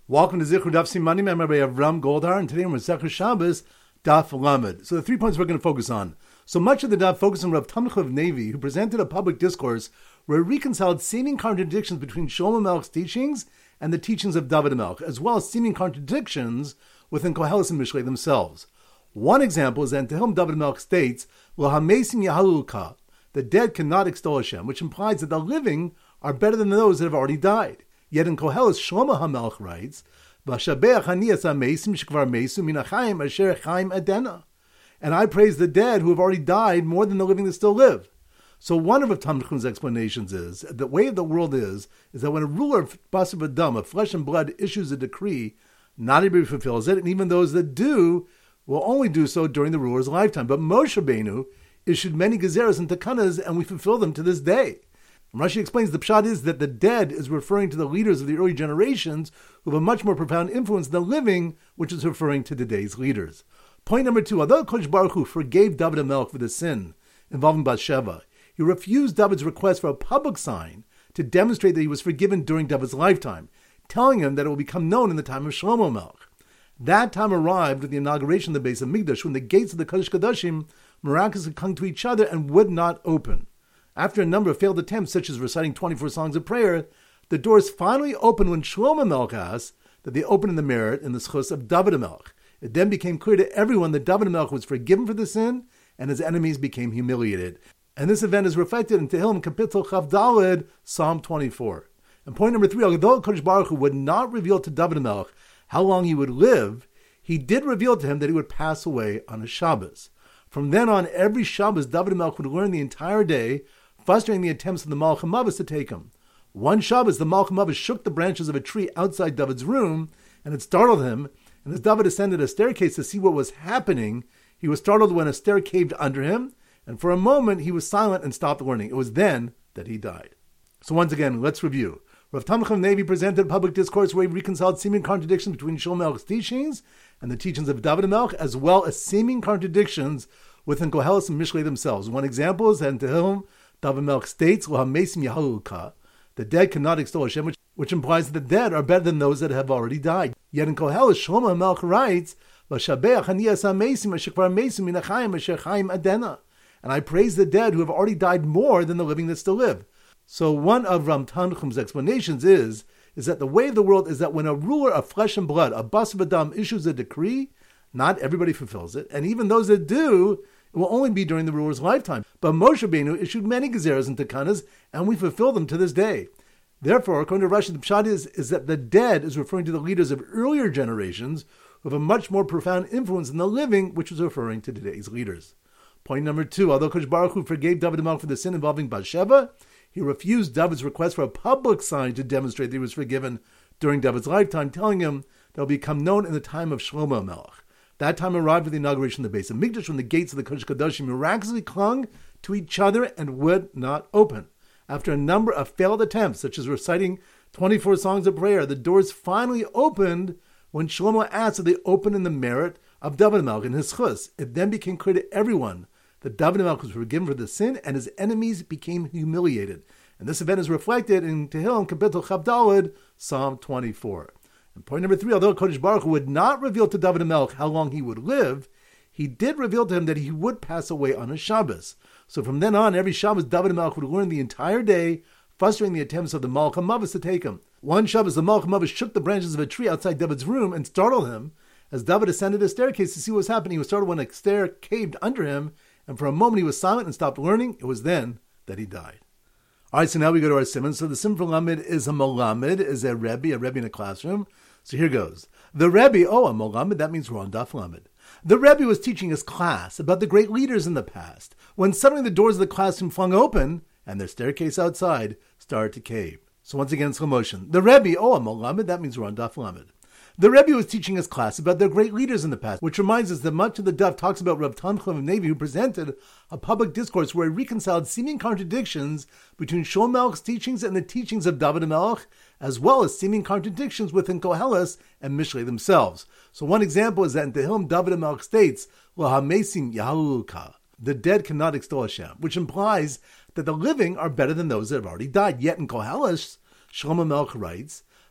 Welcome to Zichur Daf Simanim. I'm Rabbi Avram Goldhar, and today we're Masechah Shabbos Daf Lamed. So the 3 points we're going to focus on. So much of the Daf focused on Rav Tamchov Nevi, who presented a public discourse where he reconciled seeming contradictions between Shlomo Melech's teachings and the teachings of David Melech, as well as seeming contradictions within Koheles and Mishlei themselves. One example is that in Tehillim David Melech states, Lo hamesim yahaluka, the dead cannot extol Hashem, which implies that the living are better than those that have already died. Yet in Koheles, Shlomo HaMelech writes, "V'shabeach ani es hamesim shekvar mesu min hachayim asher chaim adena." And I praise the dead who have already died more than the living that still live. So one of Rav Tamchon's explanations is, the way the world is that when a ruler of Basar V'Dam, of flesh and blood, issues a decree, not everybody fulfills it, and even those that do will only do so during the ruler's lifetime. But Moshe Rabbeinu issued many gezeros and takanas, and we fulfill them to this day. Rashi explains the pshat is that the dead is referring to the leaders of the early generations who have a much more profound influence than the living, which is referring to today's leaders. Point number 2, although Kodesh Baruch Hu forgave David HaMelech for the sin involving Bathsheba, he refused David's request for a public sign to demonstrate that he was forgiven during David's lifetime, telling him that it will become known in the time of Shlomo Melech. That time arrived with the inauguration of the Beis HaMikdash, when the gates of the Kodesh Kodashim miraculously clung to each other and would not open. After a number of failed attempts, such as reciting 24 songs of prayer, the doors finally opened when Shlomo Melech asked that they open in the merit and the schus of David HaMelech. It then became clear to everyone that David HaMelech was forgiven for the sin, and his enemies became humiliated. And this event is reflected in Tehillim Kapitel Chav Daled, Psalm 24. And point number 3, although Kodesh Baruch Hu would not reveal to David HaMelech how long he would live, he did reveal to him that he would pass away on a Shabbos. From then on, every Shabbos, David HaMelech would learn the entire day, frustrating the attempts of the Malach HaMavos to take him. One Shabbos, the Malach HaMavos shook the branches of a tree outside David's room, and it startled him, and as David ascended a staircase to see what was happening, he was startled when a stair caved under him, and for a moment he was silent and stopped learning. It was then that he died. So once again, let's review. Rav Tamchon Nevi presented a public discourse where he reconciled seeming contradictions between Shlomo Melech's teachings and the teachings of David HaMelech, as well as seeming contradictions within Koheles and Mishlei themselves. One example is that in Tehillim, David HaMelech states, Lo hamesim yahaluka, the dead cannot extol Hashem, which implies that the dead are better than those that have already died. Yet in Koheles, Shlomo HaMelech writes, V'shabeach ani es hamesim asher kvar mesu min hachayim asher chaim adena. And I praise the dead who have already died more than the living that still live. So one of Rav Tamchon's explanations is that the way of the world is that when a ruler of flesh and blood, a Basar V'Dam, issues a decree, not everybody fulfills it, and even those that do, it will only be during the ruler's lifetime. But Moshe Rabbeinu issued many gezeros and takanas, and we fulfill them to this day. Therefore, according to Rashi, the pshat is that the dead is referring to the leaders of earlier generations who have a much more profound influence than the living, which is referring to today's leaders. Point number 2, although Kodesh Baruch Hu forgave David HaMelech for the sin involving Bathsheba, he refused David's request for a public sign to demonstrate that he was forgiven during David's lifetime, telling him that it will become known in the time of Shlomo Melech. That time arrived with the inauguration of the Beis HaMikdash, when the gates of the Kodesh Kodashim miraculously clung to each other and would not open. After a number of failed attempts, such as reciting 24 songs of prayer, the doors finally opened when Shlomo asked that they open in the merit of David HaMelech and his chus. It then became clear to everyone that David HaMelech was forgiven for the sin, and his enemies became humiliated. And this event is reflected in Tehillim Kapitel Chav Daled, Psalm 24. And point number 3, although Kodesh Baruch Hu would not reveal to David HaMelech how long he would live, he did reveal to him that he would pass away on a Shabbos. So from then on, every Shabbos, David HaMelech would learn the entire day, frustrating the attempts of the Malach HaMavos to take him. One Shabbos, the Malach HaMavos shook the branches of a tree outside David's room and startled him. As David ascended a staircase to see what was happening, he was startled when a stair caved under him, and for a moment he was silent and stopped learning. It was then that he died. All right, so now we go to our simon. So the simon for Lamed is a Molamed, is a Rebbe in a classroom. So here goes. The Rebbe, a Molamed, that means we're on Daf Lamed. The Rebbe was teaching his class about the great leaders in the past, when suddenly the doors of the classroom flung open, and their staircase outside started to cave. So once again, slow motion. The Rebbe, a Molamed, that means we're on Daf Lamed. The Rebbe was teaching his class about their great leaders in the past, which reminds us that much of the Daf talks about Rav Tamchon Nevi, who presented a public discourse where he reconciled seeming contradictions between Shlomo Melech's teachings and the teachings of David HaMelech, as well as seeming contradictions within Koheles and Mishlei themselves. So one example is that in Tehillim, David HaMelech states, Lo hamesim yahaluka, the dead cannot extol Hashem, which implies that the living are better than those that have already died. Yet in Koheles, Shlomo Melech writes,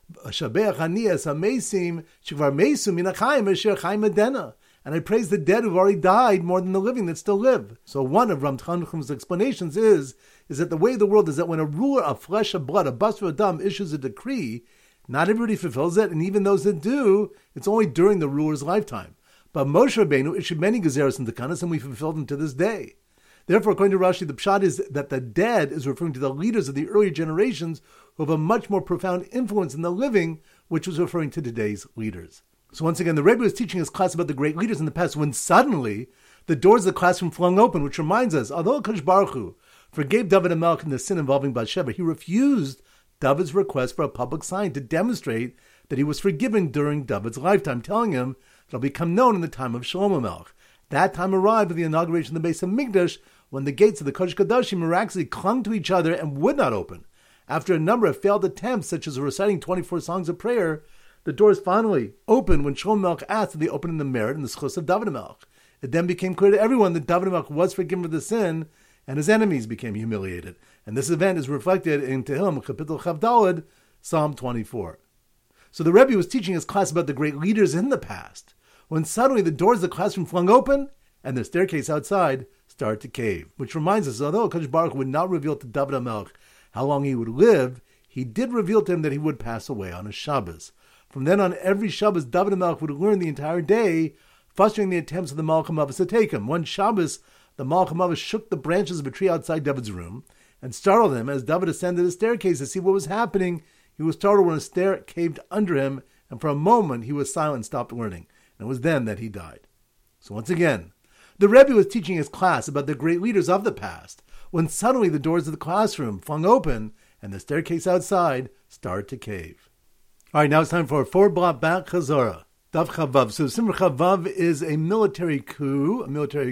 Shabeach Anias Amesim Shikvar Mesu Min HaChaim Asher Chaim Adena. And I praise the dead who've already died more than the living that still live. So one of Ram Tanchum's explanations is that the way of the world is that when a ruler of flesh and blood, a Basar Adam, issues a decree, not everybody fulfills it, and even those that do, it's only during the ruler's lifetime. But Moshe Rabbeinu issued many Gezeros and Takanas, and we fulfilled them to this day. Therefore, according to Rashi, the pshat is that the dead is referring to the leaders of the earlier generations who have a much more profound influence than the living, which was referring to today's leaders. So once again, the Rebbe was teaching his class about the great leaders in the past when suddenly the doors of the classroom flung open, which reminds us, although HaKadosh Baruch Hu forgave David HaMelech in the sin involving Bathsheba, he refused David's request for a public sign to demonstrate that he was forgiven during David's lifetime, telling him that it'll become known in the time of Shlomo HaMelech. That time arrived with the inauguration of the Beis HaMikdash, when the gates of the Kodesh Kodashim miraculously clung to each other and would not open. After a number of failed attempts, such as reciting 24 songs of prayer, the doors finally opened when Shlomo Melech asked that they open in the merit and the schus of David HaMelech. It then became clear to everyone that David HaMelech was forgiven for the sin, and his enemies became humiliated. And this event is reflected in Tehillim, Kapitel Chav Daled, Psalm 24. So the Rebbe was teaching his class about the great leaders in the past, when suddenly the doors of the classroom flung open, and the staircase outside started to cave. Which reminds us, although HaKadosh Baruch Hu would not reveal to David HaMelech how long he would live, he did reveal to him that he would pass away on a Shabbos. From then on, every Shabbos, David HaMelech would learn the entire day, frustrating the attempts of the Malach HaMavos to take him. One Shabbos, the Malach HaMavos shook the branches of a tree outside David's room and startled him as David ascended the staircase to see what was happening. He was startled when a stair caved under him, and for a moment he was silent and stopped learning. And it was then that he died. So once again, the Rebbe was teaching his class about the great leaders of the past, when suddenly the doors of the classroom flung open and the staircase outside started to cave. All right, now it's time for a forward block back Chazorah. Dav Chavav. So Simra Chavav is a military coup.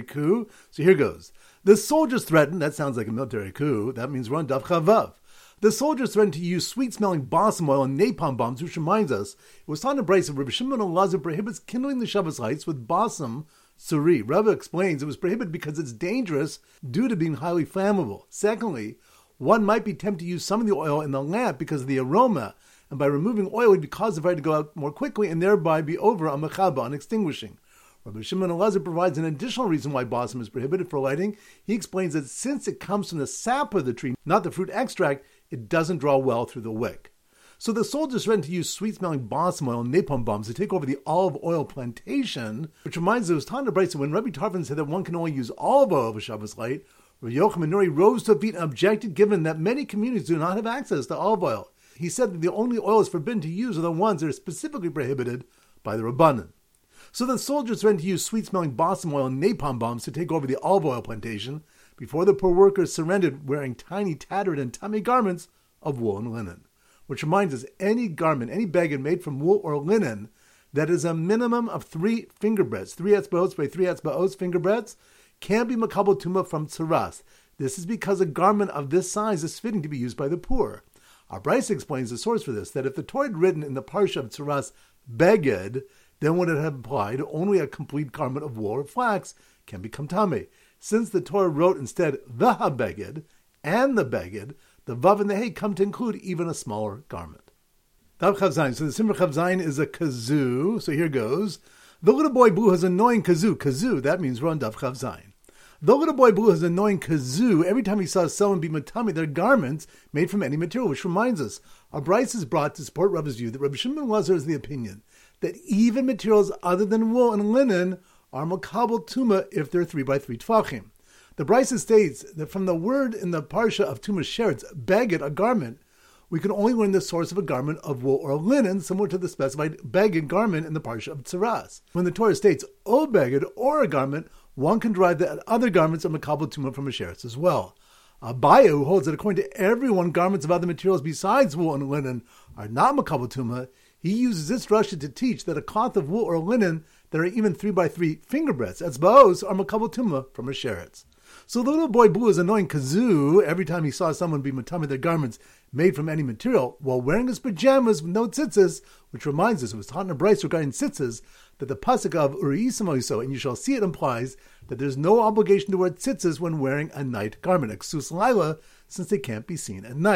So here goes. The soldiers threatened, that sounds like a military coup, that means we're on Dav Chavav. The soldiers threatened to use sweet-smelling balsam oil and napalm bombs, which reminds us, it was taught in Brayso of Rabbi Shimon Elazar prohibits kindling the Shabbos lights with balsam suri. Rabbi explains it was prohibited because it's dangerous due to being highly flammable. Secondly, one might be tempted to use some of the oil in the lamp because of the aroma, and by removing oil, it would cause the fire to go out more quickly and thereby be over on mechaba, on extinguishing. Rabbi Shimon Elazar provides an additional reason why balsam is prohibited for lighting. He explains that since it comes from the sap of the tree, not the fruit extract, it doesn't draw well through the wick. So the soldiers threatened to use sweet-smelling balsam oil and napalm bombs to take over the olive oil plantation, which reminds us it was taught in Brayso when Rabbi Tarfon said that one can only use olive oil for Shabbos light. Rabbi Yochanan Nuri rose to a feet and objected, given that many communities do not have access to olive oil. He said that the only oils forbidden to use are the ones that are specifically prohibited by the Rabbanan. So the soldiers threatened to use sweet-smelling balsam oil and napalm bombs to take over the olive oil plantation before the poor workers surrendered wearing tiny, tattered, and tummy garments of wool and linen. Which reminds us, any garment, any baggage made from wool or linen that is a minimum of 3 finger breadths, 3 etzbaos by 3 etzbaos finger breadths, can be makabel tumah from tzaras. This is because a garment of this size is fitting to be used by the poor. Our Brayso explains the source for this, that if the Torah had written in the parsha of tzaras beged, then would it have applied only a complete garment of wool or flax can become tameh. Since the Torah wrote instead the ha-beged and the beged, the vav and the hey come to include even a smaller garment. Dav Chav Zayin. So the Simra Chav Zayin is a kazoo. So here goes. The little boy blue has an annoying kazoo. Kazoo, that means we're on Dav Chav Zayin. The little boy blue has an annoying kazoo every time he saw someone be matami their garments made from any material, which reminds us, our Brayso is brought to support Rabbi's view that Rabbi Shimon Elazar is the opinion that even materials other than wool and linen are makabel tumah if they're 3 by 3 tefachim. The Brayso states that from the word in the parsha of Tumah Sheretz, beged, a garment, we can only learn the source of a garment of wool or linen, similar to the specified beged garment in the parsha of Tzaras. When the Torah states o beged, or a garment, one can derive that other garments are makabel tumah from a sheretz as well. Abaye, who holds that according to everyone, garments of other materials besides wool and linen are not makabel tumah, he uses this drasha to teach that a cloth of wool or linen that are even 3 by 3 finger breadths, etzbaos, are makabel tumah from a sheretz. So the little boy blue is annoying kazoo every time he saw someone be matami their garments made from any material while wearing his pajamas with no tzitzis, which reminds us, it was taught in a Brayso regarding tzitzis, that the pasuk of Uri'isim Oiso, and you shall see it, implies that there's no obligation to wear tzitzis when wearing a night garment, eksus laila, since they can't be seen at night.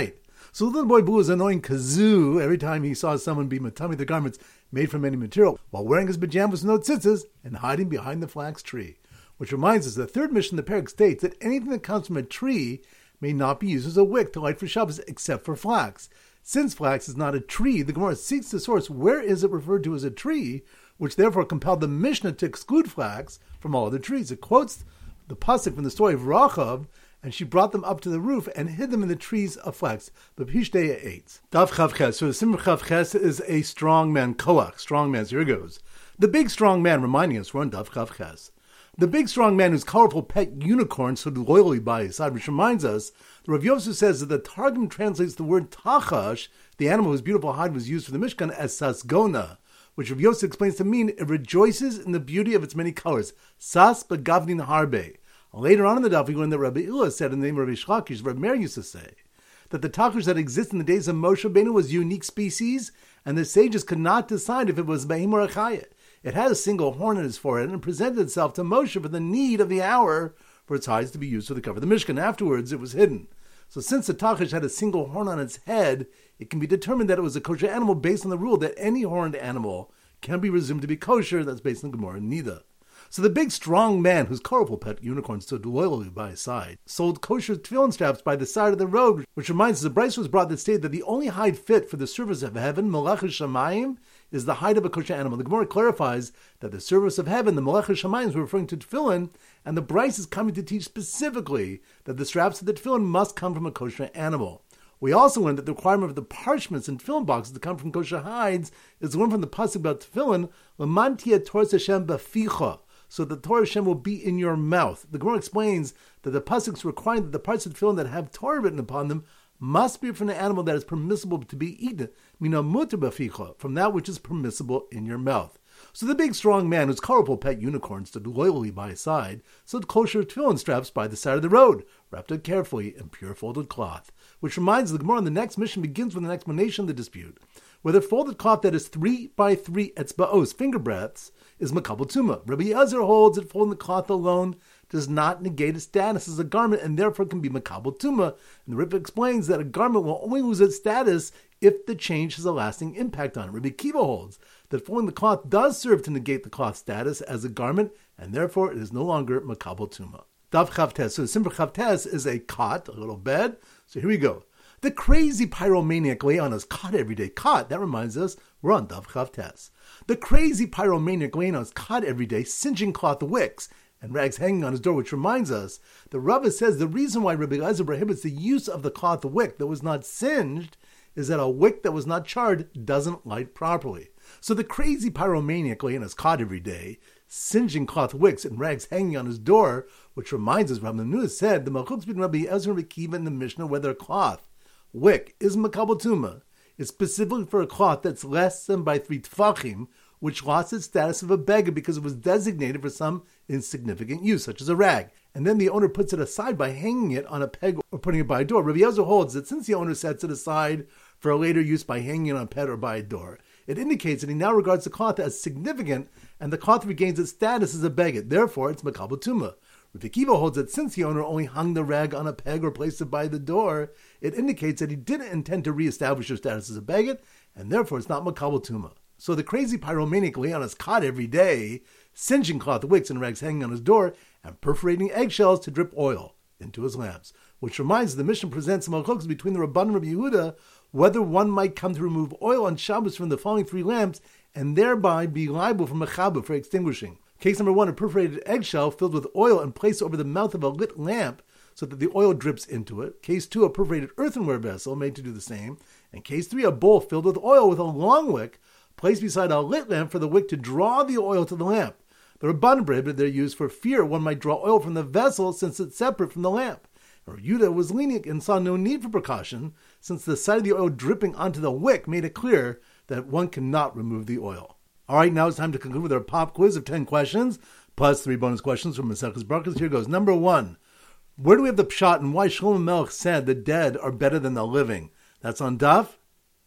So little boy Blue is annoying kazoo every time he saw someone be matami their garments made from any material, while wearing his pajamas with no tzitzis and hiding behind the flax tree. Which reminds us, the third mission of the parak states that anything that comes from a tree may not be used as a wick to light for Shabbos except for flax. Since flax is not a tree, the Gemara seeks the source where is it referred to as a tree, which therefore compelled the Mishnah to exclude flax from all other trees. It quotes the pasuk from the story of Rachav, and she brought them up to the roof and hid them in the trees of flax. The Pishdeya 8. Daf Chav Ches. So the Simmer Chav Ches is a strong man, koach, strong man. So here goes. The big strong man, reminding us, we're on Daf Chav Ches. The big strong man whose colorful pet unicorn stood loyally by his side, which reminds us, the Rav Yosef says that the Targum translates the word tachash, the animal whose beautiful hide was used for the Mishkan, as sasgona, which Rav Yosef explains to mean it rejoices in the beauty of its many colors. Sas begavnin harbe. Later on in the daf, we learn that Rabbi Ilah said in the name of Rabbi Shlakish, Rabbi Meir used to say, that the tachash that exists in the days of Moshe Rabbeinu was a unique species, and the sages could not decide if it was behim or a chayah. It had a single horn in its forehead and presented itself to Moshe for the need of the hour for its hides to be used for the cover of the Mishkan. Afterwards, it was hidden. So since the tachash had a single horn on its head, it can be determined that it was a kosher animal based on the rule that any horned animal can be presumed to be kosher. That's based on Gemara Nida. So the big strong man whose colorful pet unicorn stood loyally by his side sold kosher tefillin straps by the side of the road, which reminds us the Bryce was brought that stated that the only hide fit for the service of heaven, Malach Shamayim, is the hide of a kosher animal. The Gemara clarifies that the service of heaven, the Malach Shamayim, is referring to tefillin, and the Bryce is coming to teach specifically that the straps of the tefillin must come from a kosher animal. We also learned that the requirement of the parchments and tefillin boxes to come from kosher hides is learned from the pasuk about tefillin, Lamantia Torah Hashem Baficha, so the Torah Hashem will be in your mouth. The Gemara explains that the pasuk's requiring that the parts of tefillin that have Torah written upon them must be from an animal that is permissible to be eaten, mina mutar baficha, from that which is permissible in your mouth. So the big strong man whose colorful pet unicorn stood loyally by his side sold kosher tefillin straps by the side of the road, wrapped up carefully in pure folded cloth. Which reminds the Gemara, the next mission begins with an explanation of the dispute. Whether folded cloth that is 3 by 3 etzbaos, finger breadths, is makabel tuma. Rabbi Eliezer holds that folding the cloth alone does not negate its status as a garment and therefore can be makabel tuma. And the Rebbe explains that a garment will only lose its status if the change has a lasting impact on it. Rabbi Kiva holds that folding the cloth does serve to negate the cloth's status as a garment and therefore it is no longer makabel tuma. Daf Chavtes. So the Simper Chavtes is a cot, a little bed. So here we go. The crazy pyromaniac Leona's caught everyday caught. That reminds us, we're on Daf Chavtes. The crazy pyromaniac Leona's caught every day, singeing cloth wicks and rags hanging on his door, which reminds us, the Rava says the reason why Rabbi Eliezer prohibits the use of the cloth wick that was not singed is that a wick that was not charred doesn't light properly. So the crazy pyromaniac Leona's caught every day, singeing cloth wicks and rags hanging on his door, which reminds us, Rabbi Menuna said, the malchut between Rabbi Eliezer and Rabbi Kiva in the Mishnah, whether a cloth wick is makabel tuma, is specifically for a cloth that's less than by 3 tefachim, which lost its status of a beggar because it was designated for some insignificant use, such as a rag. And then the owner puts it aside by hanging it on a peg or putting it by a door. Rabbi Eliezer holds that since the owner sets it aside for a later use by hanging it on a peg or by a door, it indicates that he now regards the cloth as significant and the cloth regains its status as a beggar. Therefore, it's makabel tuma. Rabbi Kiva holds that since the owner only hung the rag on a peg or placed it by the door, it indicates that he didn't intend to reestablish his status as a beggar, and therefore it's not makabel tuma. So the crazy pyromaniac Leon is caught every day, singeing cloth wicks and rags hanging on his door, and perforating eggshells to drip oil into his lamps. Which reminds us the Mishnah presents some halachos between the Rabban and Rabbi Yehuda, whether one might come to remove oil on Shabbos from the following 3 lamps, and thereby be liable for mechaber, for extinguishing. Case number 1, a perforated eggshell filled with oil and placed over the mouth of a lit lamp so that the oil drips into it. Case 2, a perforated earthenware vessel made to do the same. And case 3, a bowl filled with oil with a long wick placed beside a lit lamp for the wick to draw the oil to the lamp. The Rabban prohibited their use for fear one might draw oil from the vessel since it's separate from the lamp. Yehuda was lenient and saw no need for precaution since the sight of the oil dripping onto the wick made it clear that one cannot remove the oil. All right, now it's time to conclude with our pop quiz of 10 questions, plus 3 bonus questions from Maseches Brachos. Here goes. Number 1, where do we have the pshat and why Shlomo Melech said the dead are better than the living? That's on Daf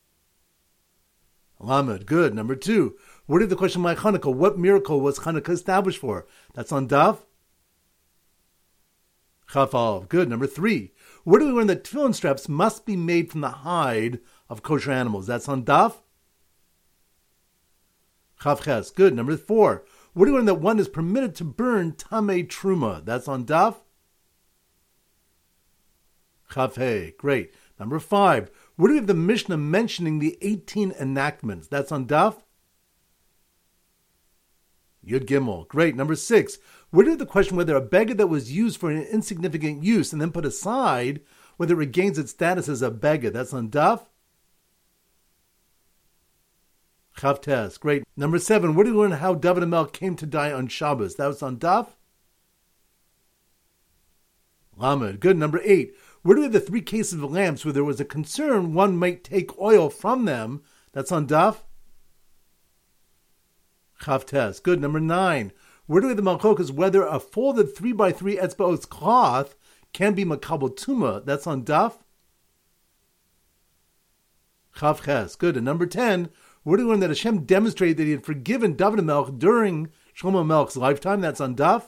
Lamed. Good. Number 2, where did the question why Chanukah? What miracle was Chanukah established for? That's on Daf Chaf Aleph. Good. Number 3, Where do we learn that tefillin straps must be made from the hide of kosher animals? That's on Daf Chav Ches. Good. Number 4. Where do we learn that one is permitted to burn Tamei Truma? That's on Daf Chav Hei. Great. Number 5. Where do we have the Mishnah mentioning the 18 enactments? That's on Daf Yud Gimel. Great. Number 6. Where do we have the question whether a beggar that was used for an insignificant use and then put aside, whether it regains its status as a beggar? That's on Daf Chav Tes. Great. Number 7. Where do we learn how David HaMelech came to die on Shabbos? That was on Daf Lamed. Good. Number 8. Where do we have the 3 cases of lamps where there was a concern one might take oil from them? That's on Daf Chav Tes. Good. Number 9. Where do we have the Malchokas whether a folded 3x3 etzbaos cloth can be makabel tuma? That's on Daf Chav Ches. Good. And number 10. Where do we learn that Hashem demonstrated that he had forgiven David HaMelech during Shlomo HaMelech's lifetime? That's on Daf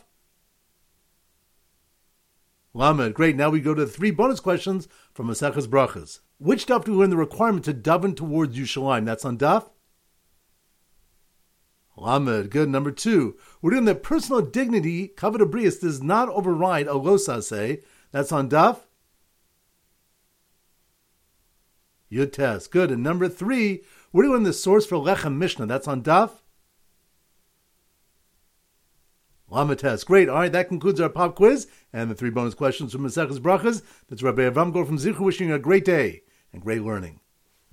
Lamed. Great. Now we go to the 3 bonus questions from Maseches Brachas. Which daf do we learn the requirement to daven towards Yerushalayim? That's on Daf Lamed. Good. Number 2. We're doing that personal dignity, kavod habrius, does not override a lo saseh. That's on Daf Yud Tes. Good. And number 3. We're doing the source for Lechem Mishnah. That's on Daf Lamed Tes. Great. All right, that concludes our pop quiz and the 3 bonus questions from Maseches Brachas. That's Rabbi Avram Gold from Zichu wishing you a great day and great learning.